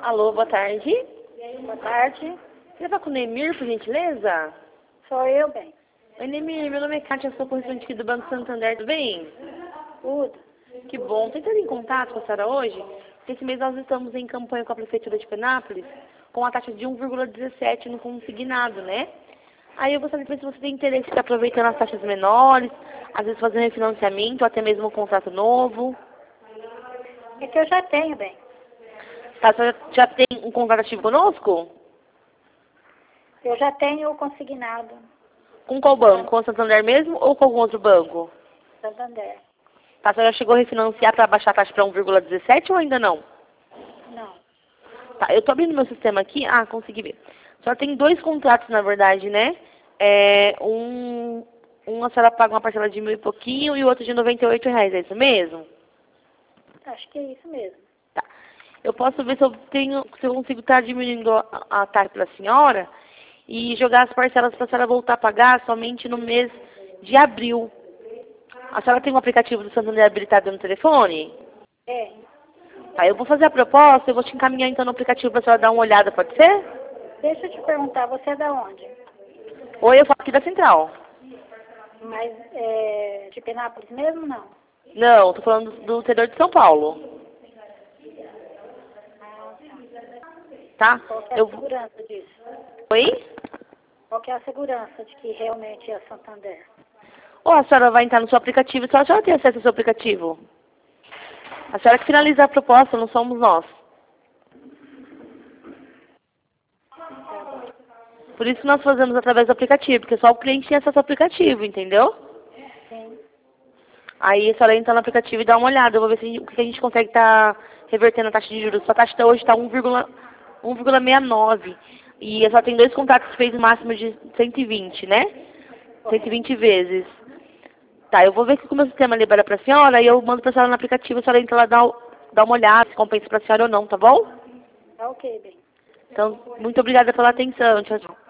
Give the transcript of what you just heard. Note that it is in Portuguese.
Alô, boa tarde. Boa tarde. Você vai com o Nemir, por gentileza? Sou eu, bem. Oi, Nemir, meu nome é Kátia, sou correspondente aqui do Banco Santander, tudo bem? Tudo. Que bom. Tentando em contato com a senhora hoje, porque esse mês nós estamos em campanha com a Prefeitura de Penápolis, com a taxa de 1,17 no consignado, né? Aí eu gostaria de saber se você tem interesse em estar aproveitando as taxas menores, às vezes fazendo refinanciamento, ou até mesmo um contrato novo. É que eu já tenho, bem. Tá, a senhora já tem um contrato ativo conosco? Eu já tenho o consignado. Com qual banco? Com o Santander mesmo ou com algum outro banco? Santander. Tá, a senhora chegou a refinanciar para baixar a taxa para 1,17 ou ainda não? Não. Tá, eu tô abrindo meu sistema aqui. Ah, consegui ver. A senhora tem dois contratos, na verdade, né? A senhora paga uma parcela de 1.000 e pouquinho e o outro de R$ 98, é isso mesmo? Acho que é isso mesmo. Tá. Eu posso ver se eu consigo estar diminuindo a taxa para a senhora e jogar as parcelas para a senhora voltar a pagar somente no mês de abril. A senhora tem um aplicativo do Santander habilitado no telefone? É. Tá, eu vou fazer a proposta, eu vou te encaminhar então no aplicativo para a senhora dar uma olhada, pode ser? Deixa eu te perguntar, você é da onde? Ou eu falo aqui da central. Mas de Penápolis mesmo, não? Não, tô falando do interior de São Paulo. Tá? Qual que é a segurança disso? Oi? Qual que é a segurança de que realmente é Santander? Ou a senhora vai entrar no seu aplicativo, só a senhora tem acesso ao seu aplicativo. A senhora que finaliza a proposta, não somos nós. Por isso que nós fazemos através do aplicativo, porque só o cliente tem acesso ao aplicativo, entendeu? Sim. Aí a senhora entra no aplicativo e dá uma olhada. Eu vou ver o que a gente consegue estar revertendo a taxa de juros. Sua taxa até hoje está 1,69. E a senhora tem dois contratos que fez o máximo de 120, né? 120 vezes. Tá, eu vou ver se o meu sistema libera pra senhora e eu mando pra senhora no aplicativo. A senhora entra lá e dá uma olhada se compensa pra senhora ou não, tá bom? Tá ok, bem. Então, muito obrigada pela atenção. Tchau, tchau.